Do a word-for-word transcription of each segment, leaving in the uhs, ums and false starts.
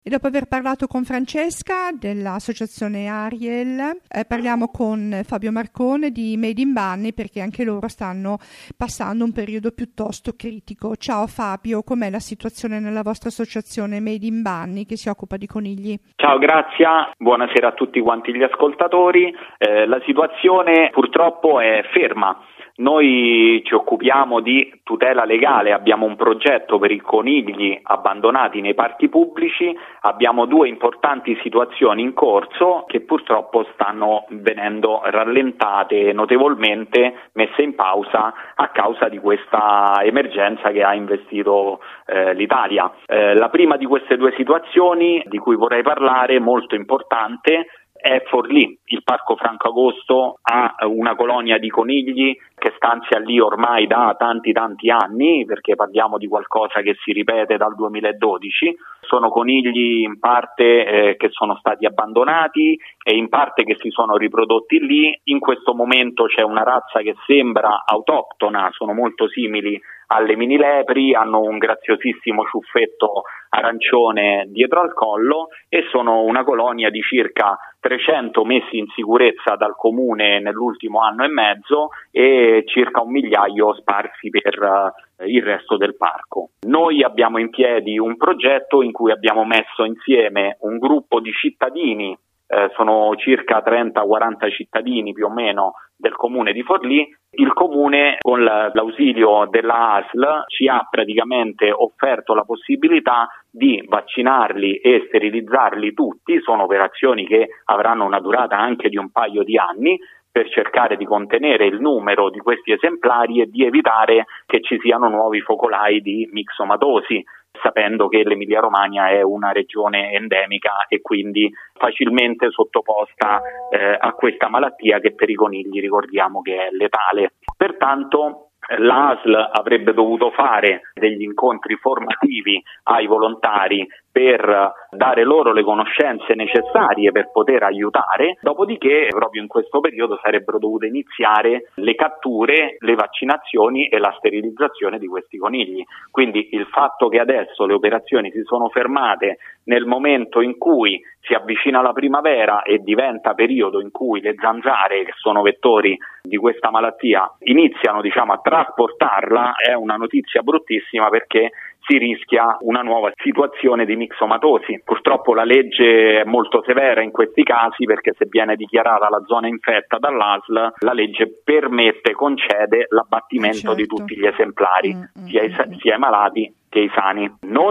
E dopo aver parlato con Francesca dell'associazione Ariel, eh, parliamo con Fabio Marcone di Made in Bunny, perché anche loro stanno passando un periodo piuttosto critico. Ciao Fabio, com'è la situazione nella vostra associazione Made in Bunny che si occupa di conigli? Ciao, Grazia, buonasera a tutti quanti gli ascoltatori. Eh, la situazione purtroppo è ferma. Noi ci occupiamo di tutela legale, abbiamo un progetto per i conigli abbandonati nei parchi pubblici, abbiamo due importanti situazioni in corso che purtroppo stanno venendo rallentate notevolmente, messe in pausa a causa di questa emergenza che ha investito eh, l'Italia. Eh, la prima di queste due situazioni di cui vorrei parlare, molto importante, è Forlì. Il Parco Franco Agosto ha una colonia di conigli che stanzia lì ormai da tanti tanti anni, perché parliamo di qualcosa che si ripete dal duemiladodici. Sono conigli in parte eh, che sono stati abbandonati e in parte che si sono riprodotti lì. In questo momento c'è una razza che sembra autoctona, sono molto simili alle mini lepri, hanno un graziosissimo ciuffetto arancione dietro al collo e sono una colonia di circa trecento messi in sicurezza dal comune nell'ultimo anno e mezzo e circa un migliaio sparsi per uh, il resto del parco. Noi abbiamo in piedi un progetto in cui abbiamo messo insieme un gruppo di cittadini, eh, sono circa trenta quaranta cittadini più o meno del comune di Forlì. Il comune, con l'ausilio della A S L, ci ha praticamente offerto la possibilità di vaccinarli e sterilizzarli tutti. Sono operazioni che avranno una durata anche di un paio di anni, per cercare di contenere il numero di questi esemplari e di evitare che ci siano nuovi focolai di mixomatosi, sapendo che l'Emilia Romagna è una regione endemica e quindi facilmente sottoposta eh, a questa malattia che per i conigli ricordiamo che è letale. Pertanto l'A S L avrebbe dovuto fare degli incontri formativi ai volontari per dare loro le conoscenze necessarie per poter aiutare, dopodiché proprio in questo periodo sarebbero dovute iniziare le catture, le vaccinazioni e la sterilizzazione di questi conigli. Quindi il fatto che adesso le operazioni si sono fermate nel momento in cui si avvicina la primavera e diventa periodo in cui le zanzare, che sono vettori di questa malattia, iniziano diciamo a trasportarla, è una notizia bruttissima, perché si rischia una nuova situazione di mixomatosi. Purtroppo la legge è molto severa in questi casi, perché se viene dichiarata la zona infetta dall'A S L, la legge permette, concede l'abbattimento certo. di tutti gli esemplari, mm, sia, mm, i, sia i malati che i sani.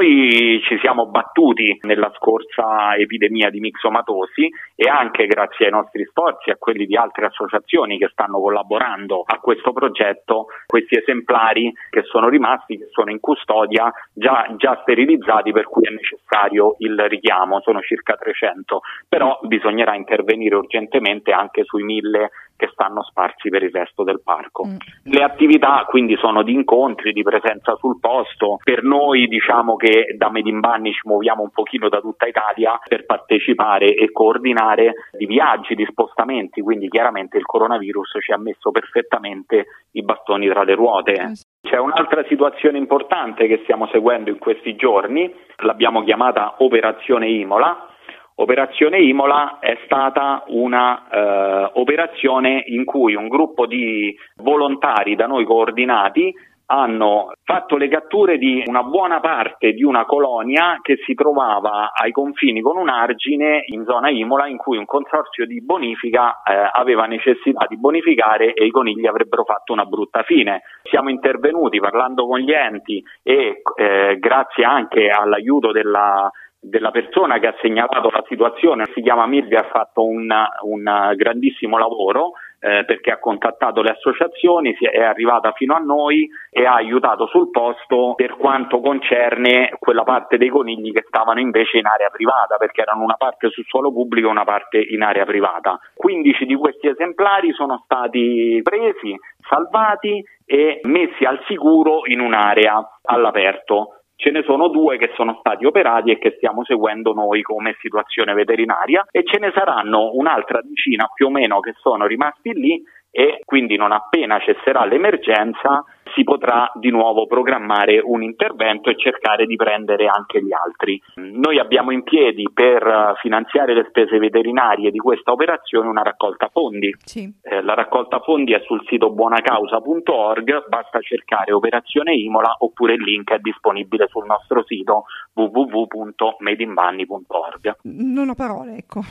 Noi ci siamo battuti nella scorsa epidemia di mixomatosi e anche grazie ai nostri sforzi e a quelli di altre associazioni che stanno collaborando a questo progetto, questi esemplari che sono rimasti, che sono in custodia, già, già sterilizzati, per cui è necessario il richiamo, sono circa trecento, però bisognerà intervenire urgentemente anche sui mille che stanno sparsi per il resto del parco. Mm. Le attività quindi sono di incontri, di presenza sul posto. Per noi diciamo che da Made in Bunny ci muoviamo un pochino da tutta Italia per partecipare e coordinare di viaggi, di spostamenti, quindi chiaramente il coronavirus ci ha messo perfettamente i bastoni tra le ruote. Mm. C'è un'altra situazione importante che stiamo seguendo in questi giorni, l'abbiamo chiamata Operazione Imola. Operazione Imola è stata una eh, operazione in cui un gruppo di volontari da noi coordinati hanno fatto le catture di una buona parte di una colonia che si trovava ai confini con un argine in zona Imola, in cui un consorzio di bonifica eh, aveva necessità di bonificare e i conigli avrebbero fatto una brutta fine. Siamo intervenuti parlando con gli enti e eh, grazie anche all'aiuto della della persona che ha segnalato la situazione, si chiama Milvia, ha fatto un, un grandissimo lavoro eh, perché ha contattato le associazioni, si è arrivata fino a noi e ha aiutato sul posto per quanto concerne quella parte dei conigli che stavano invece in area privata, perché erano una parte sul suolo pubblico e una parte in area privata. quindici di questi esemplari sono stati presi, salvati e messi al sicuro in un'area all'aperto. Ce ne sono due che sono stati operati e che stiamo seguendo noi come situazione veterinaria, e ce ne saranno un'altra decina più o meno che sono rimasti lì, e quindi non appena cesserà l'emergenza si potrà di nuovo programmare un intervento e cercare di prendere anche gli altri. Noi abbiamo in piedi per finanziare le spese veterinarie di questa operazione una raccolta fondi. Sì. Eh, la raccolta fondi è sul sito buonacausa punto org, basta cercare Operazione Imola oppure il link è disponibile sul nostro sito w w w punto made in banni punto org. Non ho parole, ecco,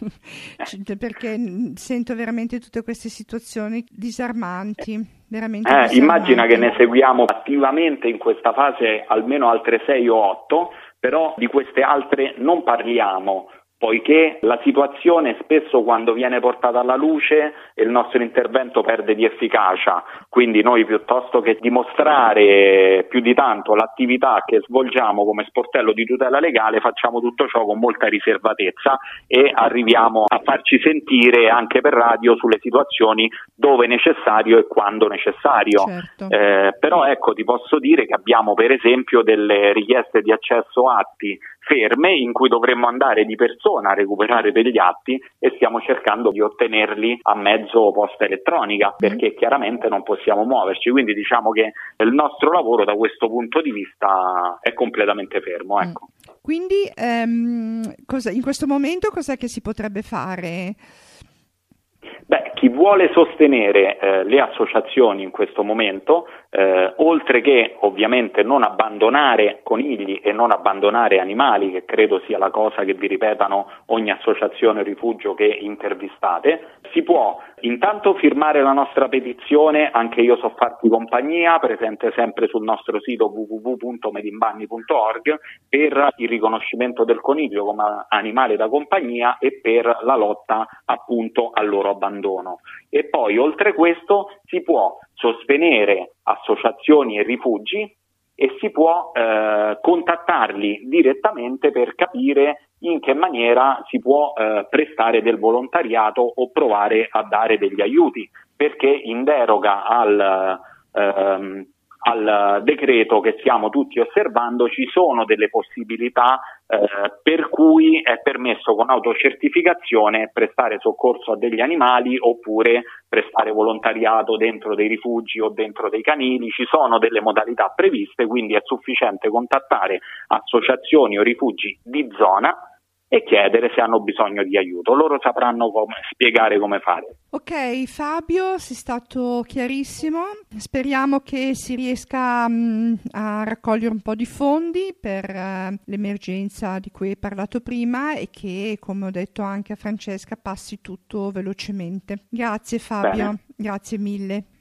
perché sento veramente tutte queste situazioni disarmanti, veramente eh, disarmanti. Immagina che ne seguiamo attivamente in questa fase almeno altre sei o otto, però di queste altre non parliamo, poiché la situazione spesso quando viene portata alla luce il nostro intervento perde di efficacia, quindi noi piuttosto che dimostrare più di tanto l'attività che svolgiamo come sportello di tutela legale facciamo tutto ciò con molta riservatezza e arriviamo a farci sentire anche per radio sulle situazioni dove necessario e quando necessario. Certo. Eh, però ecco, ti posso dire che abbiamo per esempio delle richieste di accesso atti ferme in cui dovremmo andare di persona a recuperare degli atti e stiamo cercando di ottenerli a mezzo posta elettronica perché chiaramente non possiamo muoverci, quindi diciamo che il nostro lavoro da questo punto di vista è completamente fermo. Ecco. Quindi ehm, cosa, in questo momento cos'è che si potrebbe fare? Beh, chi vuole sostenere eh, le associazioni in questo momento, eh, oltre che ovviamente non abbandonare conigli e non abbandonare animali, che credo sia la cosa che vi ripetano ogni associazione o rifugio che intervistate, si può intanto firmare la nostra petizione Anche io so farti compagnia, presente sempre sul nostro sito w w w punto made in banni punto org, per il riconoscimento del coniglio come animale da compagnia e per la lotta appunto al loro abbandono. E poi oltre questo si può sostenere associazioni e rifugi e si può eh, contattarli direttamente per capire in che maniera si può eh, prestare del volontariato o provare a dare degli aiuti, perché in deroga al ehm, al decreto che stiamo tutti osservando ci sono delle possibilità eh, per cui è permesso con autocertificazione prestare soccorso a degli animali oppure prestare volontariato dentro dei rifugi o dentro dei canili. Ci sono delle modalità previste, quindi è sufficiente contattare associazioni o rifugi di zona e chiedere se hanno bisogno di aiuto. Loro sapranno come spiegare come fare. Ok, Fabio, sei stato chiarissimo. Speriamo che si riesca mh, a raccogliere un po' di fondi per uh, l'emergenza di cui hai parlato prima e che, come ho detto anche a Francesca, passi tutto velocemente. Grazie Fabio, Bene. Grazie mille.